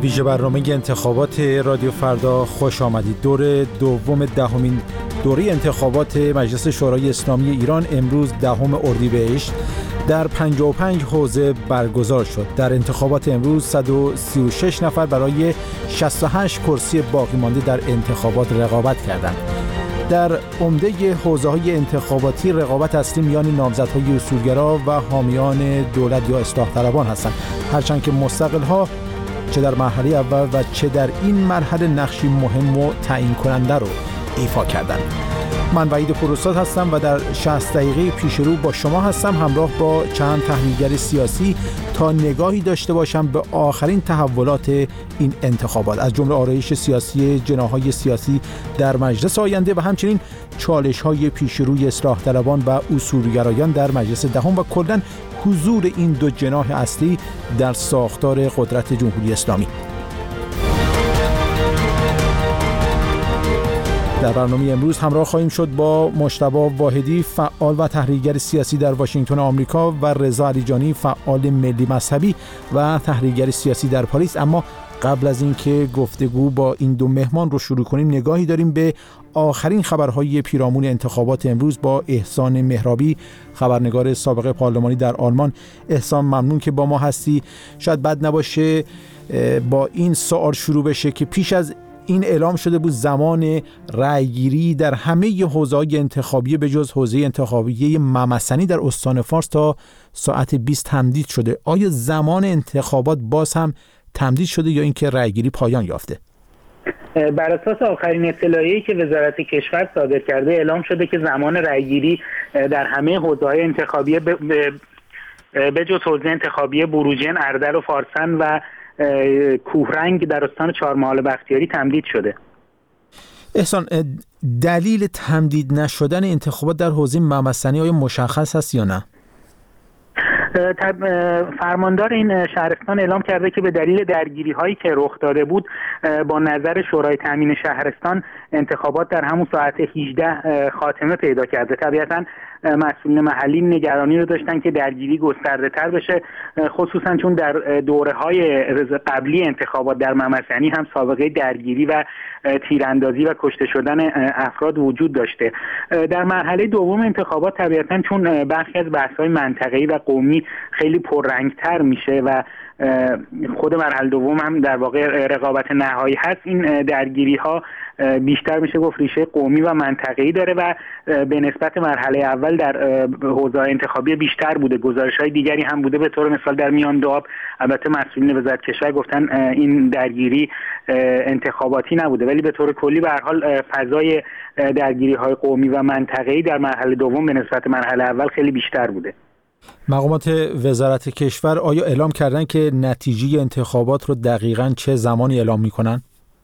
ویژه برنامه انتخابات رادیو فردا خوش آمدید. دهمین دوره انتخابات مجلس شورای اسلامی ایران امروز 10 اردیبهشت در 55 حوزه برگزار شد. در انتخابات امروز 136 نفر برای 68 کرسی باقی مانده در انتخابات رقابت کردند. در عمده حوزه‌های انتخاباتی رقابت اصلی میان نامزدهای اصولگرا و حامیان دولت یا اصلاح طلبان هستند، هرچند که مستقل‌ها چه در مرحله اول و چه در این مرحله نقشی مهم و تعیین کننده رو ایفا کردند. من وحید پوراستاد هستم و در 60 دقیقه پیش رو با شما هستم، همراه با چند تحلیلگر سیاسی تا نگاهی داشته باشم به آخرین تحولات این انتخابات، از جمله آرایش سیاسی جناح‌های سیاسی در مجلس آینده و همچنین چالش‌های پیش روی اصلاح طلبان و اصولگرایان در مجلس دهم و کلاً حضور این دو جناح اصلی در ساختار قدرت جمهوری اسلامی. در برنامه امروز همراه خواهیم شد با مجتبی واحدی، فعال و تحلیلگر سیاسی در واشنگتن آمریکا، و رضا علیجانی، فعال ملی مذهبی و تحلیلگر سیاسی در پاریس. اما قبل از اینکه گفتگو با این دو مهمان رو شروع کنیم، نگاهی داریم به آخرین خبرهای پیرامون انتخابات امروز با احسان مهرابی، خبرنگار سابق پارلمانی در آلمان. احسان، ممنون که با ما هستی. شاید بد نباشه با این سوال شروع بشه که پیش از این اعلام شده بود زمان رأیگیری در همه حوزه‌های انتخابی به جز حوزه انتخابی ممسنی در استان فارس تا ساعت 20 تمدید شده. آیا زمان انتخابات باز هم تمدید شده یا اینکه رأیگیری پایان یافته؟ بر اساس آخرین اطلاعیه‌ای که وزارت کشور صادر کرده اعلام شده که زمان رأیگیری در همه حوزه‌های انتخابی به جز حوزه انتخابی بروجرد، اردل و فارسن و کوهرنگ در استان چهارمحال بختیاری تمدید شده. احسان، دلیل تمدید نشدن انتخابات در حوزه ممسنی آیا مشخص هست یا نه؟ فرماندار این شهرستان اعلام کرده که به دلیل درگیری هایی که رخ داده بود با نظر شورای تامین شهرستان انتخابات در همون ساعت 18 خاتمه پیدا کرده. طبیعتاً مسئولین محلی نگرانی رو داشتن که درگیری گسترده تر بشه، خصوصا چون در دوره های قبلی انتخابات در ممسنی هم سابقه درگیری و تیراندازی و کشته شدن افراد وجود داشته. در مرحله دوم انتخابات طبیعتاً چون برخی از بحث‌های منطقه‌ای و قومی خیلی پررنگ‌تر میشه و خود مرحله دوم هم در واقع رقابت نهایی هست، این درگیری‌ها بیشتر میشه گفت ریشه قومی و منطقه‌ای داره و به نسبت مرحله اول در حوزه انتخابی بیشتر بوده. گزارش‌های دیگری هم بوده، به طور مثال در میان دو آب البته مسئولین وزارت کشور گفتن این درگیری انتخاباتی نبوده، ولی به طور کلی به هر حال فضای درگیری‌های قومی و منطقه‌ای در مرحله دوم به نسبت مرحله اول خیلی بیشتر بوده. مقامات وزارت کشور آیا اعلام کردن که نتیجه انتخابات رو دقیقاً چه زمانی اعلام می‌کنن؟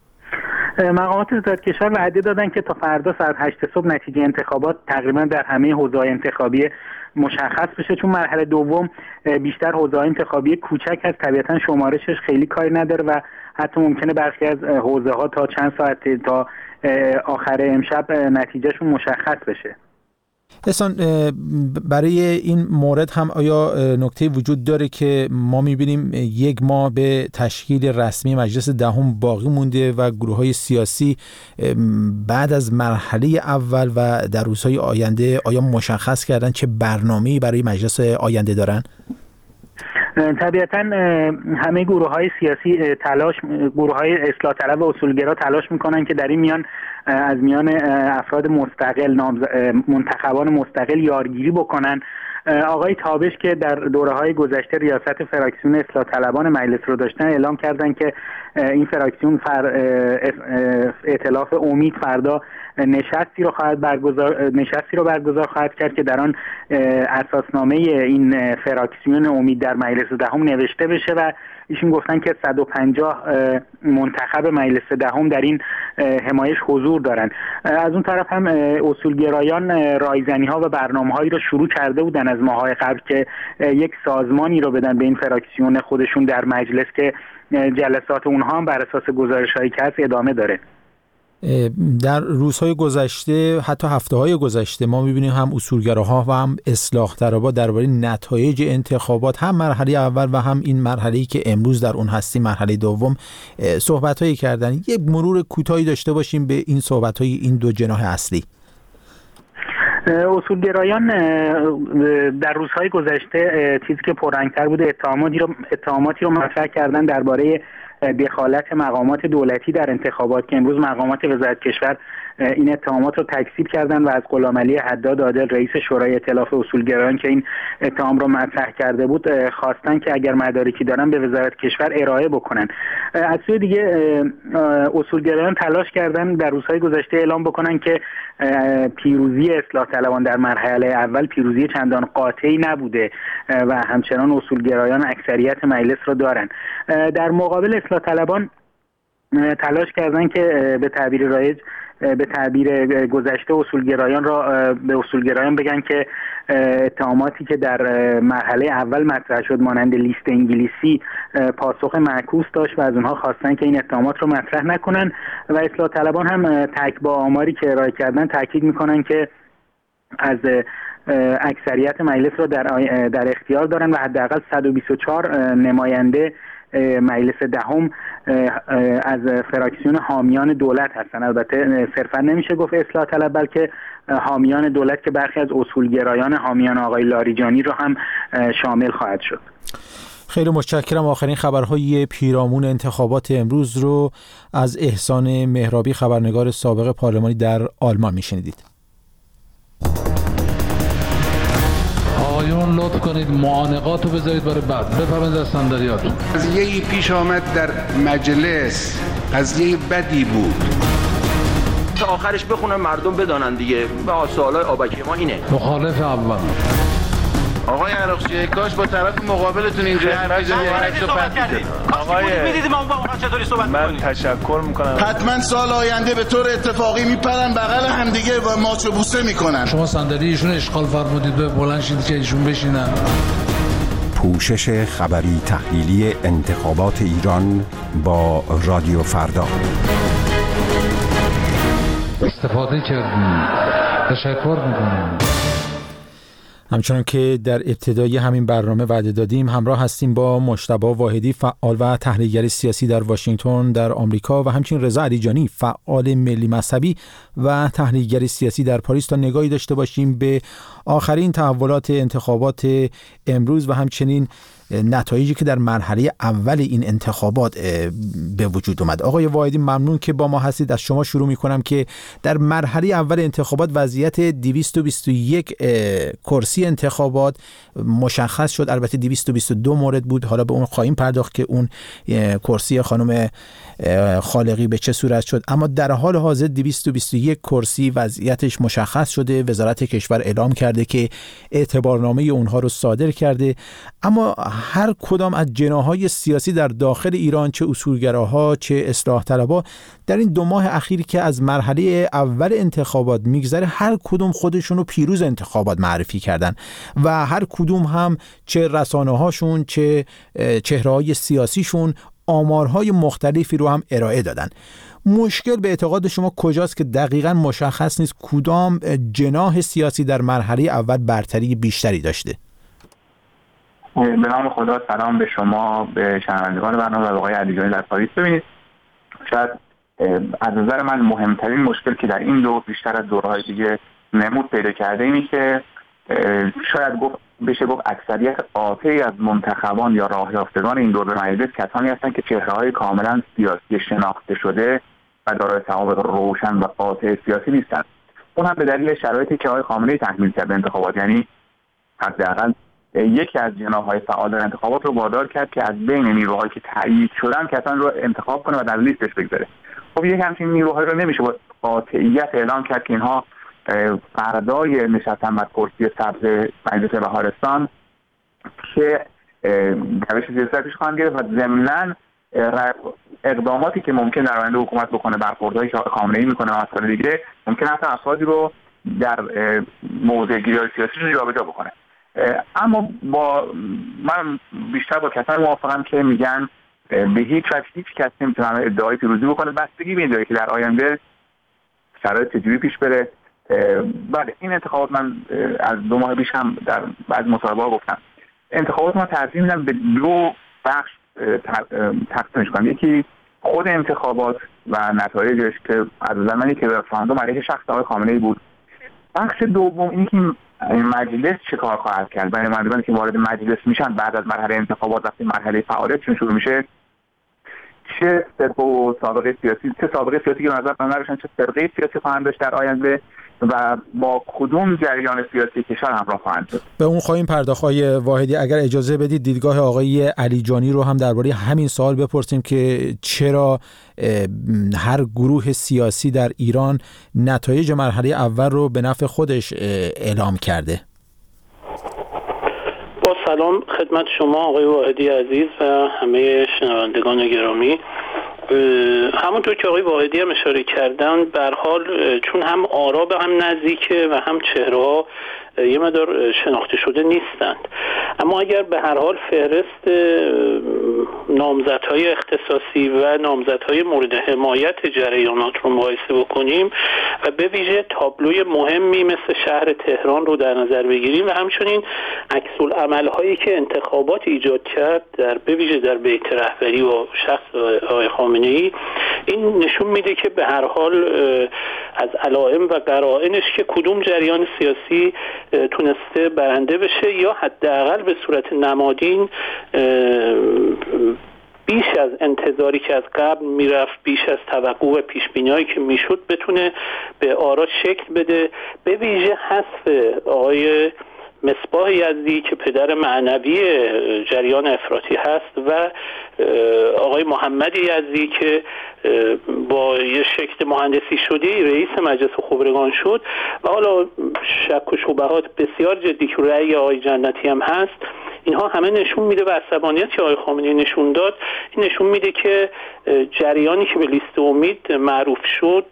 مقامات وزارت کشور وعده دادن که تا فردا ساعت 8 صبح نتیجه انتخابات تقریبا در همه حوزه‌های انتخابی مشخص بشه، چون مرحله دوم بیشتر حوزه‌های انتخابی کوچک هست، طبیعتاً شمارشش خیلی کاری نداره و حتی ممکنه برخی از حوزه‌ها تا چند ساعت تا آخر امشب نتیجهشون مشخص بشه. احسان، برای این مورد هم آیا نکته وجود داره که ما می‌بینیم 1 ماه به تشکیل رسمی مجلس دهم باقی مونده و گروه‌های سیاسی بعد از مرحله اول و در روزهای آینده آیا مشخص کردن چه برنامه‌ای برای مجلس آینده دارن؟ طبیعتاً همه گروه‌های سیاسی گروه‌های اصلاح طلب و اصولگرا تلاش میکنن که در این میان از میان افراد مستقل، منتخبان مستقل یارگیری بکنن. آقای تابش که در دوره‌های گذشته ریاست فراکسیون اصلاح طلبان مجلس رو داشتن اعلام کردن که این فراکسیون ائتلاف امید فردا نشستی رو برگزار خواهد کرد که در آن اساسنامه این فراکسیون امید در مجلس دهم نوشته بشه و ایشون گفتن که 150 منتخب مجلس دهم در این حمایش حضور دارن. از اون طرف هم اصولگرایان رایزنی‌ها و برنامه‌هایی رو شروع کرده بودن از ماه‌های قبل که یک سازمانی رو بدن به این فراکسیون خودشون در مجلس که جلسات اونها هم بر اساس گزارش‌هایی که هست ادامه داره. در روزهای گذشته، حتی هفته‌های گذشته، ما می‌بینیم هم اصولگراها و هم اصلاح طلبها درباره نتایج انتخابات، هم مرحله اول و هم این مرحله‌ای که امروز در اون هستیم، مرحله دوم، صحبت‌هایی کردن. یک مرور کوتاهی داشته باشیم به این صحبت‌های این دو جناح اصلی. اصولگرایان در روزهای گذشته چیزی که پررنگ‌تر بوده اتهاماتی رو مطرح کردن درباره دخالت مقامات دولتی در انتخابات که امروز مقامات وزارت کشور این اتهامات رو تکذیب کردن و از غلامعلی حداد عادل رئیس شورای ائتلاف اصولگرایان که این اتهام رو مطرح کرده بود خواستن که اگر مدارکی دارن به وزارت کشور ارائه بکنن. از سوی دیگه اصولگرایان تلاش کردن در روزهای گذشته اعلام بکنن که پیروزی اصلاح طلبان در مرحله اول پیروزی چندان قاطعی نبوده و همچنان اصولگرایان اکثریت مجلس رو دارن. در مقابل اصلاح طلبان تلاش کردن که به تعبیر رایج، به تعبیر گذشته به اصولگرایان بگن که اتهاماتی که در مرحله اول مطرح شد مانند لیست انگلیسی پاسخ معکوس داشت و از اونها خواستن که این اتهامات رو مطرح نکنن و اصلاح طلبان هم با آماری که ارائه کردن تاکید میکنن که از اکثریت مجلس رو در اختیار دارن و حداقل 124 نماینده مجلس دهم از فراکسیون حامیان دولت هستن. البته صرفا نمیشه گفت اصلاح طلب، بلکه حامیان دولت که برخی از اصولگرایان حامیان آقای لاریجانی رو هم شامل خواهد شد. خیلی متشکرم. آخرین خبرهای پیرامون انتخابات امروز رو از احسان مهرابی، خبرنگار سابق پارلمانی در آلمان میشنیدید. آقایون لطف کنید معانقات رو بذارید برای بعد. بفرمایید از صندلیاتون. قضیه‌ای پیش آمد در مجلس، قضیه بدی بود. تا آخرش بخونن مردم بدانن دیگه. با سوالای آبکی ما اینه. مخالف اول. آقای عراقچی کاش با طرف مقابلتون اینجوری حرف بزنید. آقای میدیدید ما اونها چطوری صحبت می‌کنیم. من تشکر می‌کنم. حتما سال آینده به طور اتفاقی میپرن بغل همدیگه و ماچ و بوسه میکنن. شما صندلی ایشون اشغال فرمودید به بلند شید که ایشون بشینن. پوشش خبری تحلیلی انتخابات ایران با رادیو فردا. استفاده کردیم. تشکر می‌کنم. همچنان که در ابتدای همین برنامه وعده دادیم، همراه هستیم با مجتبی واحدی، فعال و تحلیلگر سیاسی در واشنگتن در آمریکا و همچنین رضا علیجانی، فعال ملی مذهبی و تحلیلگر سیاسی در پاریس، تا نگاهی داشته باشیم به آخرین تحولات انتخابات امروز و همچنین نتایجی که در مرحله اول این انتخابات به وجود اومد. آقای واحدی، ممنون که با ما هستید. از شما شروع میکنم که در مرحله اول انتخابات وضعیت 221 کرسی انتخابات مشخص شد. البته 222 مورد بود، حالا به اون خواهیم پرداخت که اون کرسی خانم خالقی به چه صورت شد، اما در حال حاضر 221 کرسی وضعیتش مشخص شده. وزارت کشور اعلام کرده که اعتبارنامه اونها رو صادر کرده، اما هر کدام از جناح‌های سیاسی در داخل ایران، چه اصولگراها چه اصلاح طلبها، در این 2 ماه اخیری که از مرحله اول انتخابات میگذره، هر کدوم خودشون رو پیروز انتخابات معرفی کردن و هر کدوم هم چه رسانه‌هاشون چه چهره‌های سیاسیشون آمارهای مختلفی رو هم ارائه دادن. مشکل به اعتقاد شما کجاست که دقیقاً مشخص نیست کدام جناح سیاسی در مرحله اول برتری بیشتری داشته؟ به نام خدا، سلام به شما، به شنوندگان برنامه و آقای علیجانی در پاریس. ببینید، شاید از نظر من مهمترین مشکل که در این دور بیشتر از دورهای دیگه نمود پیدا کرده اینه که شاید بشه گفت اکثریت قاطعی از منتخبان یا راه یافتگان این دور مجلس کسانی هستند که چهره‌های کاملا سیاسی شناخته شده و دارای سوابق روشن و قاطع سیاسی نیستند. اون هم به دلیل شرایطی که آقای خامنه‌ای تحمیل کرد انتخابات، یعنی حداقل یکی از جناح‌های فعال در انتخابات رو وادار کرد که از بین نیروهایی که تایید شدن کسانی رو انتخاب کنه و در لیستش بگذاره. خب یک همچین نیروهایی رو نمیشه با قاطعیت اعلام کرد که اینها فردای نشستن بر کرسی سبز مجلس بهارستان که روش سیاسی پیش خواهند گرفت و ضمناً اقداماتی که ممکن در آینده حکومت بکنه، برخوردهایی که خامنه‌ای میکنه و مسائل دیگه، ممکن است افرادی رو در موضع گیری سیاسی رو جابجا بکنه. اما من بیشتر با کسانی موافقم که میگن به هیچ وجه هیچ کسی نمیتونه ادعای پیروزی بکنه، بستگی به این داره که در آینده شرایط چجوری پیش بره. بله این انتخابات من از 2 ماه پیش هم در بعضی مصاحبه‌ها گفتم، انتخابات ما ترجیح میدم به 2 بخش تقسیمش کنم. یکی خود انتخابات و نتایجش که از نظر من که رفراندوم علیه شخص آقای خامنه‌ای بود. بخش دوم این که مجلس چه کار خواهد کرد برای مردمی که وارد مجلس میشن بعد از مرحله انتخابات، وقتی مرحله فعالیتشون شروع میشه، چه سابقه سیاسی که نظر من نداشتن، چه فرقه سیاسی خواهند داشت در آینده و با کدوم جریان سیاسی کشور همراه خواهند شد. به اون خواهیم پرداخت. آقای واحدی اگر اجازه بدید دیدگاه آقای علیجانی رو هم درباره همین سوال بپرسیم که چرا هر گروه سیاسی در ایران نتایج مرحله اول رو به نفع خودش اعلام کرده. با سلام خدمت شما آقای واحدی عزیز و همه شنوندگان گرامی. همونطور که آقای واحدی هم اشاره کردن، به هر حال چون هم آرا به هم نزدیکه و هم چهره‌ها یه مقدار شناخته شده نیستند، اما اگر به هر حال فهرست نامزدهای اختصاصی و نامزدهای مورد حمایت جریانات رو مقایسه بکنیم و به ویژه تابلوی مهمی مثل شهر تهران رو در نظر بگیریم و همچنین عکس‌العمل‌هایی که انتخابات ایجاد کرد به ویژه در بیت رهبری و شخص آقای خامنه‌ای، این نشون میده که به هر حال از علائم و قرائنش که کدوم جریان سیاسی تونسته برنده بشه یا حداقل به صورت نمادین بیش از انتظاری که از قبل میرفت، بیش از توقع و پیشبینی‌هایی که میشد بتونه به آرا شکل بده. به ویژه حذف آقای مصباح یزدی که پدر معنوی جریان افراطی هست و آقای محمد یزدی که با یه شکل مهندسی شده رئیس مجلس خبرگان شد و حالا شک و شبهات بسیار جدی که رأی آقای جنتی هم هست، اینها همه نشون میده و عصبانیت که آقای خامنه‌ای نشون داد این نشون میده که جریانی که به لیست امید معروف شد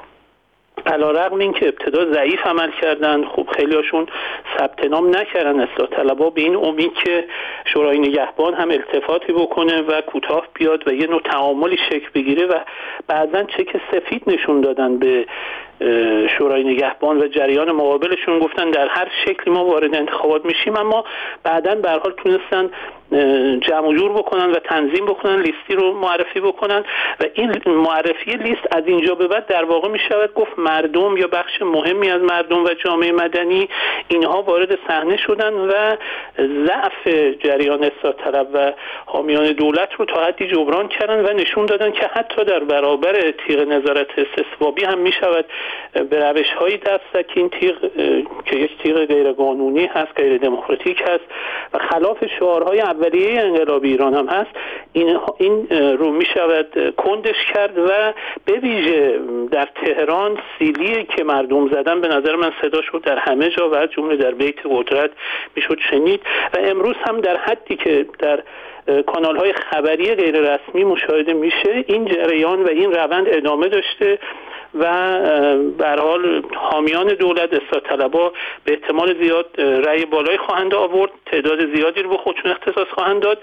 علیرغم این که ابتدا ضعیف عمل کردن، خب خیلی هاشون ثبت نام نکردن اصلاح طلبها به این امید که شورای نگهبان هم التفاتی بکنه و کوتاه بیاد و یه نوع تعاملی شکل بگیره و بعضا چک سفید نشون دادن به شورای نگهبان و جریان مقابلشون، گفتن در هر شکلی ما وارد انتخابات میشیم، اما بعداً به هر حال تونستن جمع جور بکنن و تنظیم بکنن، لیستی رو معرفی بکنن و این معرفی لیست از اینجا به بعد در واقع میشود گفت مردم یا بخش مهمی از مردم و جامعه مدنی اینها وارد صحنه شدن و ضعف جریان اصلاح طلب و حامیان دولت رو تا حدی جبران کردن و نشون دادن که حتی در برابر تیغ نظارت استثبابی هم میشود به روش‌هایی دست زد که این تیغ که یک تیغ غیر قانونی هست، غیر دموکراتیک هست و خلاف شعارهای اولیه انقلاب ایران هم هست، این رو می شود کندش کرد و به ویژه در تهران سیلی که مردم زدن به نظر من صدا شد در همه جا و از جمله در بیت قدرت می شد شنید و امروز هم در حدی که در کانال‌های خبری غیر رسمی مشاهده میشه این جریان و این روند ادامه داشته و به هر حال حامیان دولت اصلاح طلبها به احتمال زیاد رأی بالایی خواهند آورد، تعداد زیادی رو به خودشون اختصاص خواهند داد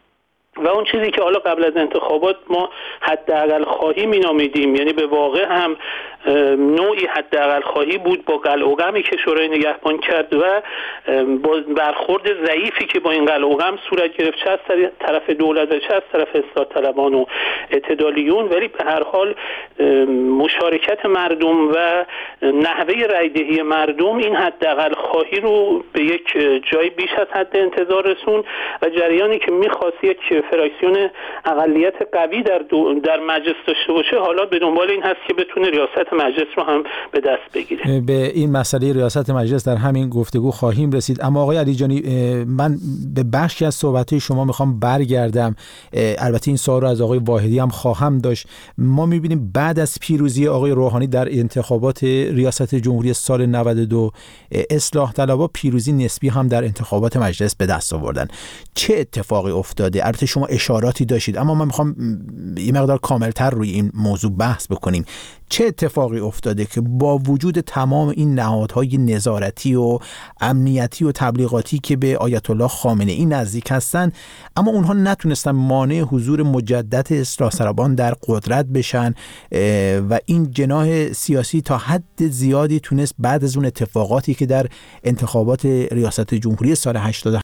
و اون چیزی که حالا قبل از انتخابات ما حداقل خواهی مینامیدیم، یعنی به واقع هم نوعی حداقل خواهی بود با قلع و قمی که شورای نگهبان کرد و با برخورد ضعیفی که با این قلع و قم صورت گرفت، چه از طرف دولت و چه از طرف اصلاح طلبان و اعتدالیون، ولی به هر حال مشارکت مردم و نحوه رأی‌دهی مردم این حداقل خواهی رو به یک جای بیش از حد انتظار رسون و جریانی که می‌خواست یک فراکسیون اقلیت قوی در مجلس داشته باشه حالا به دنبال این هست که بتونه ریاست مجلس رو هم به دست بگیره. به این مسئله ریاست مجلس در همین گفتگو خواهیم رسید، اما آقای علیجانی من به بخشی از صحبت‌های شما میخوام برگردم. البته این سوال رو از آقای واحدی هم خواهم داشت. ما میبینیم بعد از پیروزی آقای روحانی در انتخابات ریاست جمهوری سال 92 اصلاح طلبها پیروزی نسبی هم در انتخابات مجلس به دست آوردن. چه اتفاقی افتاده؟ البته شما اشاراتی داشتید اما من میخوام یه مقدار کاملتر روی این موضوع بحث بکنیم. چه اتفاقی افتاده که با وجود تمام این نهادهای نظارتی و امنیتی و تبلیغاتی که به آیت الله خامنه‌ای نزدیک هستن، اما اونها نتونستن مانع حضور مجدد اصلاح طلبان در قدرت بشن و این جناح سیاسی تا حد زیادی تونست بعد از اون اتفاقاتی که در انتخابات ریاست جمهوری سال 88